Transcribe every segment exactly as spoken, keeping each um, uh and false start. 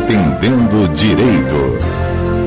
Entendendo Direito.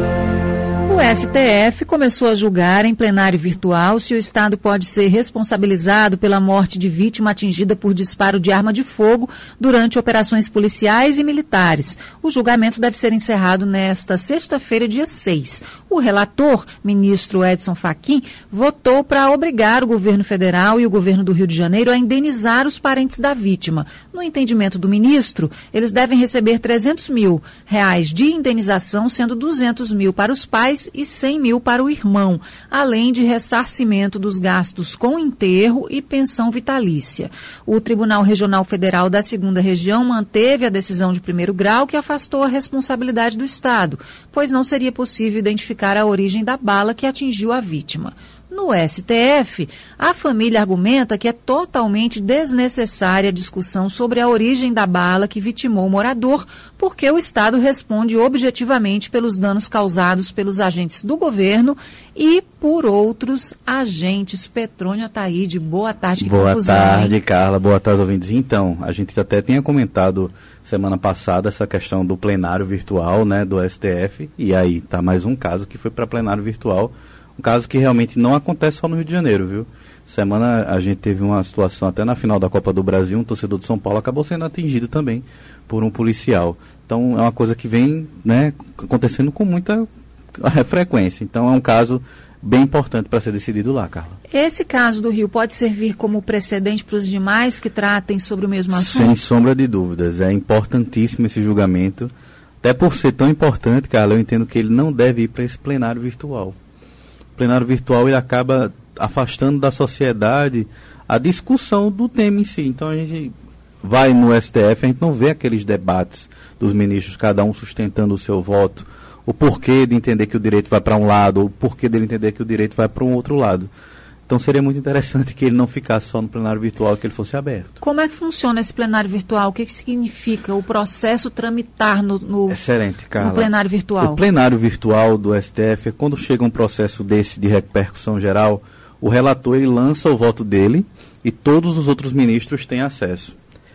O S T F começou a julgar em plenário virtual se o Estado pode ser responsabilizado pela morte de vítima atingida por disparo de arma de fogo durante operações policiais e militares. O julgamento deve ser encerrado nesta sexta-feira, dia seis. O relator, ministro Edson Fachin, votou para obrigar o governo federal e o governo do Rio de Janeiro a indenizar os parentes da vítima. No entendimento do ministro, eles devem receber trezentos mil reais de indenização, sendo duzentos mil para os pais e cem mil para o irmão, além de ressarcimento dos gastos com enterro e pensão vitalícia. O Tribunal Regional Federal da Segunda Região manteve a decisão de primeiro grau que afastou a responsabilidade do Estado, pois não seria possível identificar a origem da bala que atingiu a vítima. No S T F, a família argumenta que é totalmente desnecessária a discussão sobre a origem da bala que vitimou o morador, porque o Estado responde objetivamente pelos danos causados pelos agentes do governo e por outros agentes. Petrônio Ataíde, boa tarde. Que boa confusão, tarde, hein? Carla. Boa tarde, ouvintes. Então, a gente até tinha comentado semana passada essa questão do plenário virtual, né, do S T F, e aí tá mais um caso que foi para plenário virtual. Um caso que realmente não acontece só no Rio de Janeiro, viu? Semana a gente teve uma situação até na final da Copa do Brasil, um torcedor de São Paulo acabou sendo atingido também por um policial. Então é uma coisa que vem, né, acontecendo com muita frequência. Então é um caso bem importante para ser decidido lá, Carla. Esse caso do Rio pode servir como precedente para os demais que tratem sobre o mesmo assunto? Sem sombra de dúvidas. É importantíssimo esse julgamento. Até por ser tão importante, Carla, eu entendo que ele não deve ir para esse plenário virtual. O plenário virtual ele acaba afastando da sociedade a discussão do tema em si. Então a gente vai no S T F, a gente não vê aqueles debates dos ministros, cada um sustentando o seu voto, o porquê de entender que o direito vai para um lado, o porquê dele entender que o direito vai para um outro lado. Então seria muito interessante que ele não ficasse só no plenário virtual, que ele fosse aberto. Como é que funciona esse plenário virtual? O que, que significa o processo tramitar no, no, Excelente, Carla. no plenário virtual? O plenário virtual do S T F é quando chega um processo desse de repercussão geral, o relator ele lança o voto dele e todos os outros ministros têm acesso.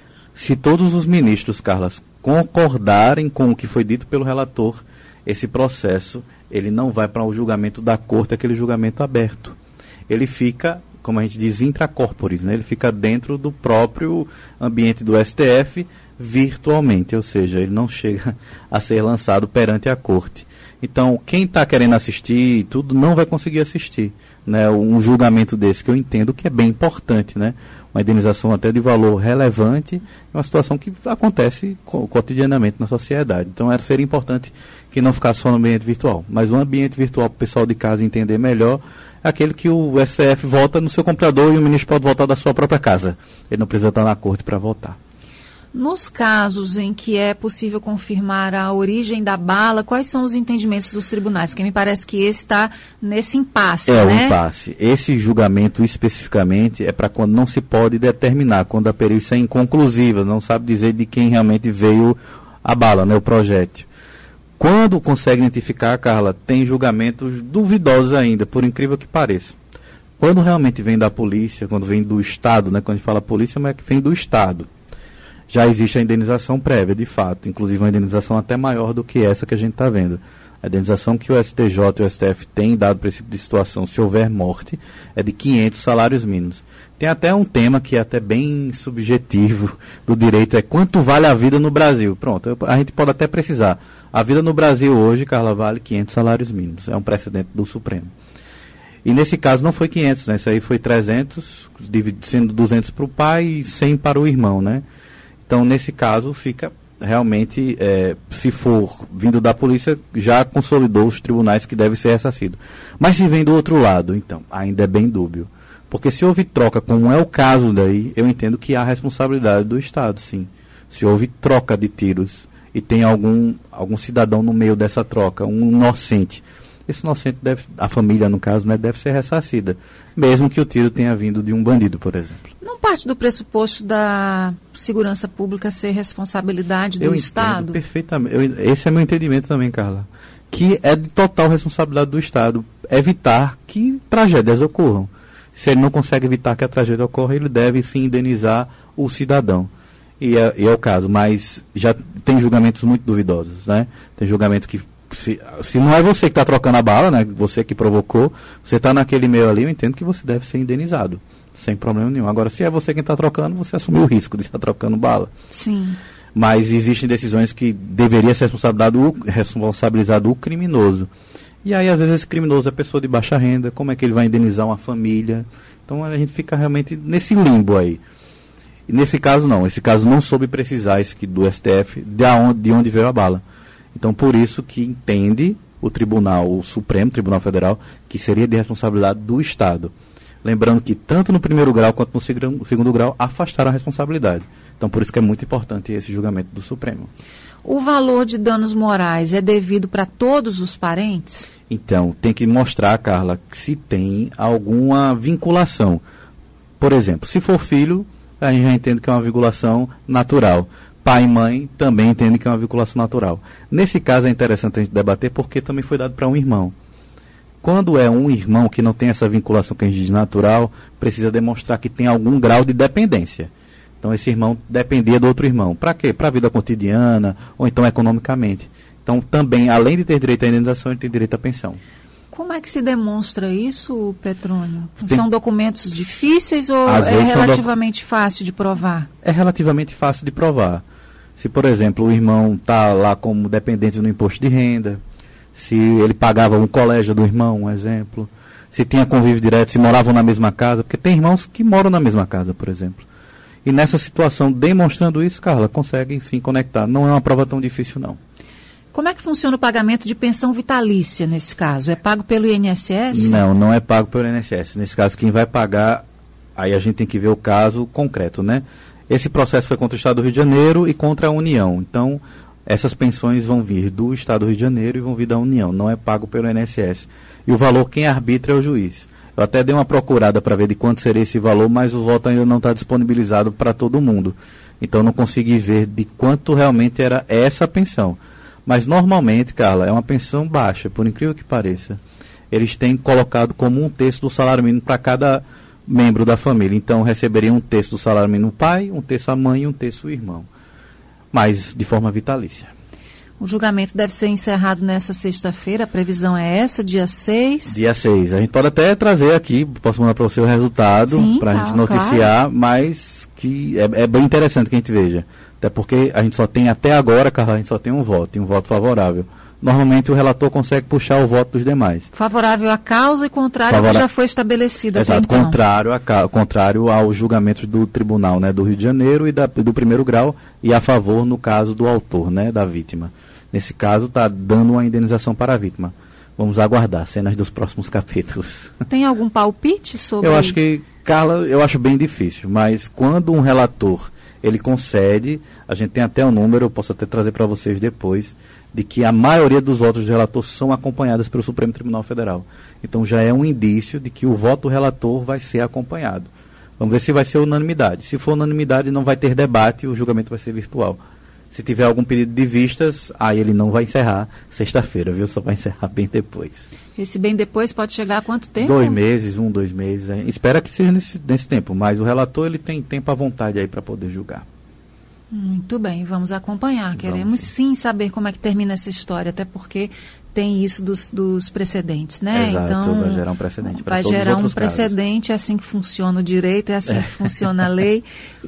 Se todos os ministros, Carla, concordarem com o que foi dito pelo relator, esse processo ele não vai para o julgamento da corte, aquele julgamento aberto. Ele fica, como a gente diz, intracorporis, né? Ele fica dentro do próprio ambiente do S T F virtualmente, ou seja, ele não chega a ser lançado perante a corte. Então, quem está querendo assistir tudo não vai conseguir assistir, né? Um julgamento desse que eu entendo que é bem importante, né? Uma indenização até de valor relevante, uma situação que acontece co- cotidianamente na sociedade. Então, era, seria importante que não ficasse só no ambiente virtual. Mas um ambiente virtual para o pessoal de casa entender melhor, aquele que o S T F vota no seu computador e o ministro pode votar da sua própria casa. Ele não precisa estar na corte para votar. Nos casos em que é possível confirmar a origem da bala, quais são os entendimentos dos tribunais? Porque me parece que esse está nesse impasse, é, né? É, o impasse. Esse julgamento especificamente é para quando não se pode determinar, quando a perícia é inconclusiva, não sabe dizer de quem realmente veio a bala, né, o projétil. Quando consegue identificar, Carla, tem julgamentos duvidosos ainda, por incrível que pareça. Quando realmente vem da polícia, quando vem do Estado, né, quando a gente fala polícia, mas é que vem do Estado, já existe a indenização prévia, de fato, inclusive uma indenização até maior do que essa que a gente está vendo. A indenização que o S T J e o S T F têm dado para esse tipo de situação, se houver morte, é de quinhentos salários mínimos. Tem até um tema que é até bem subjetivo do direito, é quanto vale a vida no Brasil. Pronto, eu, a gente pode até precisar. A vida no Brasil hoje, Carla, vale quinhentos salários mínimos. É um precedente do Supremo. E nesse caso não foi quinhentos, né? Isso aí foi trezentos, sendo duzentos para o pai e cem para o irmão, né? Então, nesse caso, fica realmente, é, se for vindo da polícia, já consolidou os tribunais que deve ser ressarcido. Mas se vem do outro lado, então, ainda é bem dúbio. Porque se houve troca, como é o caso daí, eu entendo que há responsabilidade do Estado, sim. Se houve troca de tiros e tem algum, algum cidadão no meio dessa troca, um inocente, esse inocente deve, a família no caso, né, deve ser ressarcida, mesmo que o tiro tenha vindo de um bandido, por exemplo. Não parte do pressuposto da segurança pública ser responsabilidade do eu Estado? Perfeitamente. Eu, esse é meu entendimento também, Carla. Que é de total responsabilidade do Estado evitar que tragédias ocorram. Se ele não consegue evitar que a tragédia ocorra, ele deve sim indenizar o cidadão. e é, e é o caso, mas já tem julgamentos muito duvidosos, né? Tem julgamentos que, se, se não é você que está trocando a bala, né? Você que provocou, você está naquele meio ali, eu entendo que você deve ser indenizado, sem problema nenhum. Agora, se é você quem está trocando, você assumiu o risco de estar trocando bala. Sim. Mas existem decisões que deveria ser responsabilizado o, responsabilizado o criminoso. E aí, às vezes, esse criminoso é pessoa de baixa renda, como é que ele vai indenizar uma família? Então, a gente fica realmente nesse limbo aí. E nesse caso, não. Esse caso não soube precisar, esse aqui do S T F, de onde, de onde veio a bala. Então, por isso que entende o Tribunal, o Supremo Tribunal Federal, que seria de responsabilidade do Estado. Lembrando que tanto no primeiro grau quanto no segundo, segundo grau afastaram a responsabilidade. Então, por isso que é muito importante esse julgamento do Supremo. O valor de danos morais é devido para todos os parentes? Então, tem que mostrar, Carla, que se tem alguma vinculação. Por exemplo, se for filho, a gente já entende que é uma vinculação natural. Pai e mãe também entendem que é uma vinculação natural. Nesse caso é interessante a gente debater porque também foi dado para um irmão. Quando é um irmão que não tem essa vinculação que a gente diz natural, precisa demonstrar que tem algum grau de dependência. Então esse irmão dependia do outro irmão. Para quê? Para a vida cotidiana ou então economicamente. Então também, além de ter direito à indenização, ele tem direito à pensão. Como é que se demonstra isso, Petrônio? Tem... São documentos difíceis ou Às é relativamente doc... fácil de provar? É relativamente fácil de provar. Se, por exemplo, o irmão está lá como dependente no imposto de renda, se ele pagava um colégio do irmão, um exemplo, se tinha convívio direto, se moravam na mesma casa, porque tem irmãos que moram na mesma casa, por exemplo. E nessa situação, demonstrando isso, Carla, conseguem sim conectar. Não é uma prova tão difícil, não. Como é que funciona o pagamento de pensão vitalícia nesse caso? É pago pelo I N S S? Não, não é pago pelo I N S S. Nesse caso, quem vai pagar, aí a gente tem que ver o caso concreto, né? Esse processo foi contra o Estado do Rio de Janeiro e contra a União. Então, essas pensões vão vir do Estado do Rio de Janeiro e vão vir da União. Não é pago pelo I N S S. E o valor, quem arbitra é o juiz. Eu até dei uma procurada para ver de quanto seria esse valor, mas o voto ainda não está disponibilizado para todo mundo. Então, não consegui ver de quanto realmente era essa pensão. Mas, normalmente, Carla, é uma pensão baixa, por incrível que pareça. Eles têm colocado como um terço do salário mínimo para cada membro da família. Então, receberia um terço do salário mínimo o pai, um terço a mãe e um terço o irmão. Mas de forma vitalícia. O julgamento deve ser encerrado nessa sexta-feira, a previsão é essa, dia seis? Dia seis. A gente pode até trazer aqui, posso mandar para você o resultado, para a tá, gente noticiar, claro. Mas que é, é bem interessante que a gente veja. Até porque a gente só tem, até agora, Carla, a gente só tem um voto, e um voto favorável. Normalmente o relator consegue puxar o voto dos demais. Favorável à causa e contrário Favora... ao que já foi estabelecido. Exato, até então. contrário, a, contrário aos julgamentos do Tribunal, né, do Rio de Janeiro e da, do primeiro grau, e a favor no caso do autor, né, da vítima. Nesse caso está dando uma indenização para a vítima. Vamos aguardar cenas dos próximos capítulos. Tem algum palpite sobre... Eu acho que, Carla, eu acho bem difícil, mas quando um relator ele concede, a gente tem até um número, eu posso até trazer para vocês depois, de que a maioria dos votos do relator são acompanhados pelo Supremo Tribunal Federal. Então já é um indício de que o voto do relator vai ser acompanhado. Vamos ver se vai ser unanimidade. Se for unanimidade, não vai ter debate, o julgamento vai ser virtual. Se tiver algum pedido de vistas, aí ele não vai encerrar sexta-feira, viu? Só vai encerrar bem depois. Esse bem depois pode chegar a quanto tempo? Dois meses, um, dois meses. É. Espera que seja nesse, nesse tempo, mas o relator ele tem tempo à vontade aí para poder julgar. Muito bem, vamos acompanhar. Vamos, Queremos sim. sim saber como é que termina essa história, até porque tem isso dos, dos precedentes, né? Exato, então, vai gerar um precedente para todos os outros Vai gerar um casos. precedente, é assim que funciona o direito, é assim que funciona a lei,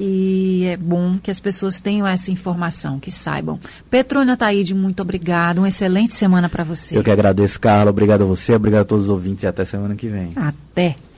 e é bom que as pessoas tenham essa informação, que saibam. Petrônio Ataíde, muito obrigado, uma excelente semana para você. Eu que agradeço, Carla, obrigado a você, obrigado a todos os ouvintes e até semana que vem. Até.